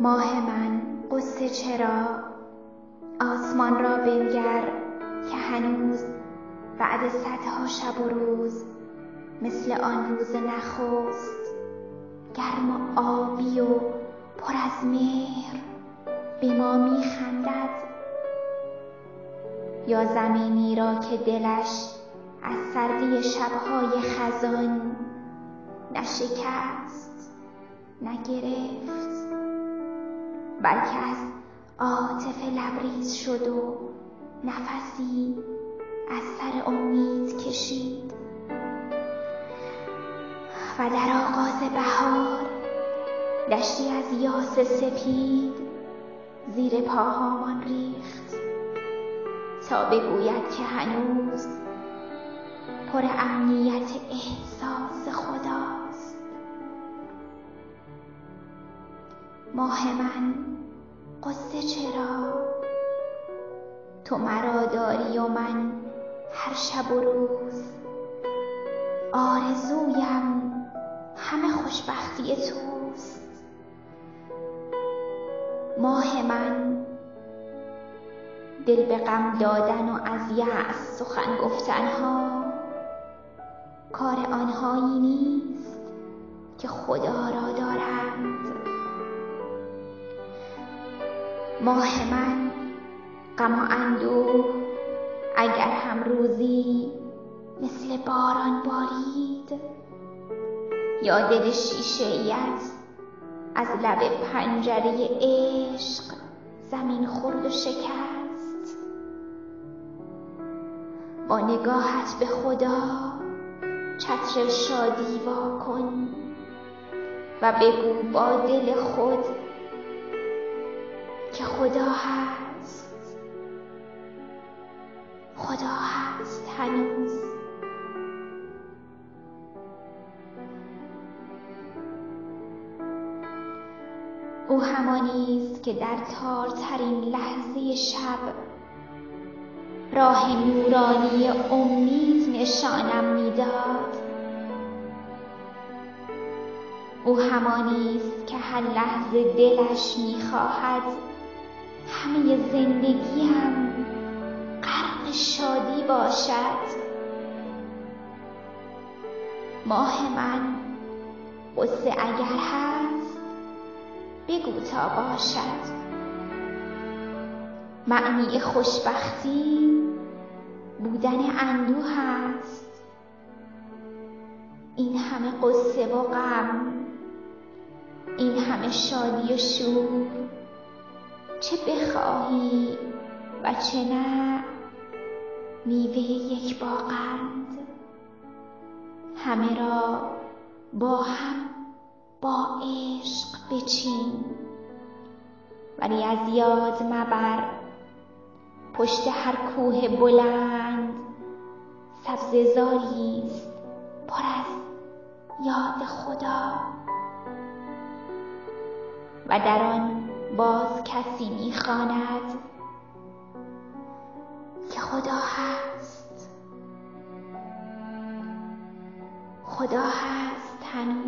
ماه من قصه چرا؟ آسمان را بنگر که هنوز بعد صدها شب و روز مثل آن روز نخست گرم و آبی و پر از مهر به ما میخندد، یا زمینی را که دلش از سردی شبهای خزان نشکست نگرفت، بلکه از عاطفه لبریز شد و نفسی از سر امید کشید و در آغاز بهار دشتی از یاس سپید زیر پاهامان ریخت تا بگوید که هنوز پر امنیت احساس خداست. ماه من قصه چرا؟ تو مرا داری و من هر شب و روز آرزویم همه خوشبختی توست. ماه من دل به غم دادن و از یأس سخن گفتنها کار آنهایی نیست که خدا را دارند. ماه من غم و اندوه اگر هم روزی مثل باران بارید، یا دل شیشه‌ایت از لب پنجره عشق زمین خورد و شکست، با نگاهت به خدا چتر شادی وا کن و بگو با دل خود که خدا هست، خدا هست هنوز. او همانی است که در تارترین لحظه شب راه نورانی امید نشانم میداد. او همانی است که هر لحظه دلش میخواهد همه زندگیم غرق شادی باشد. ماه من قصه اگر هست بگو تا باشد. معنی خوشبختی بودن اندوه است. این همه قصه و غم، این همه شادی و شور، چه بخواهی و چه نه میوه یک باغند. همه را با هم با عشق بچین، ولی از یاد مبر پشت هر کوه بلند سبزه‌زاری است پر از یاد خدا و در آن باز کسی می‌خواند که خدا هست، خدا هست هنوز.